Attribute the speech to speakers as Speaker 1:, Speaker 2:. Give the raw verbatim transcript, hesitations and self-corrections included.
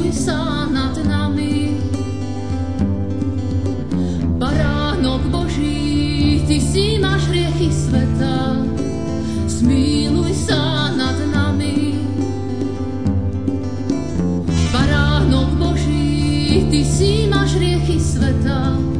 Speaker 1: zmiluj sa nad nami. Baránok Boží, ty si máš hriechy sveta, zmiluj sa nad nami. Baránok Boží, ty si máš hriechy sveta,